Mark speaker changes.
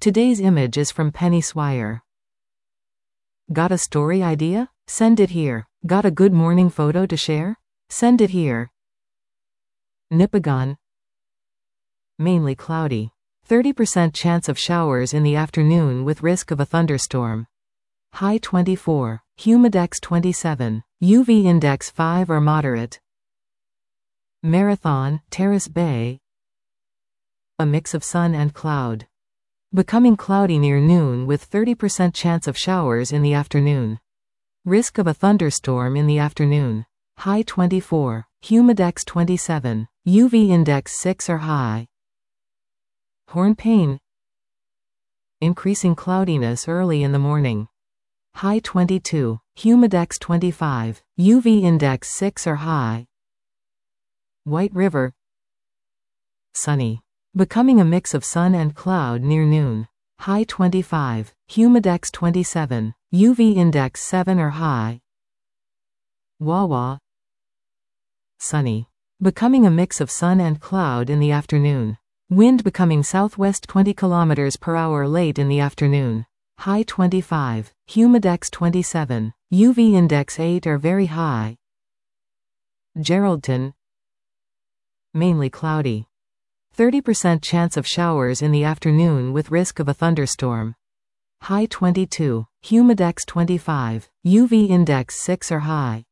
Speaker 1: Today's image is from Penny Swire. Got a story idea? Send it here. Got a good morning photo to share? Send it here. Nipigon. Mainly cloudy. 30% chance of showers in the afternoon with risk of a thunderstorm. High 24. Humidex 27. UV index 5 or moderate. Marathon, Terrace Bay. A mix of sun and cloud. Becoming cloudy near noon with 30% chance of showers in the afternoon. Risk of a thunderstorm in the afternoon. High 24. Humidex 27. UV index 6 or high. Hornpain. Increasing cloudiness early in the morning. High 22. Humidex 25. UV index 6 or high. White River. Sunny. Becoming a mix of sun and cloud near noon. High 25. Humidex 27. UV index 7 or high. Wawa. Sunny. Becoming a mix of sun and cloud in the afternoon. Wind becoming southwest 20 km per hour late in the afternoon. High 25. Humidex 27. UV index 8 or very high. Geraldton. Mainly cloudy. 30% chance of showers in the afternoon with risk of a thunderstorm. High 22. Humidex 25. UV index 6 or high.